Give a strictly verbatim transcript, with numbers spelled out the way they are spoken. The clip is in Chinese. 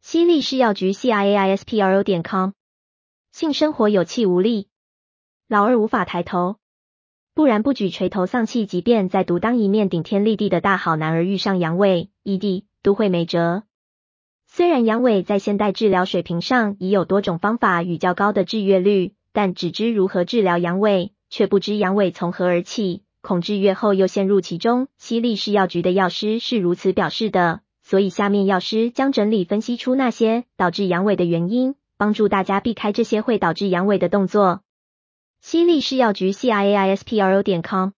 西力士药局 C I A I S P R O 点 com。性生活有气无力，老二无法抬头，不然不举垂头丧气，即便再独当一面顶天立地的大好男儿遇上阳痿 E D 都会没辙。虽然阳痿在现代治疗水平上已有多种方法与较高的治愈率，但只知如何治疗阳痿，却不知阳痿从何而起，恐治愈后又陷入其中。西力士药局的药师是如此表示的，所以下面药师将整理分析出那些导致阳痿的原因，帮助大家避开这些会导致阳痿的动作。西力士药局 C I A I S P R O 点 com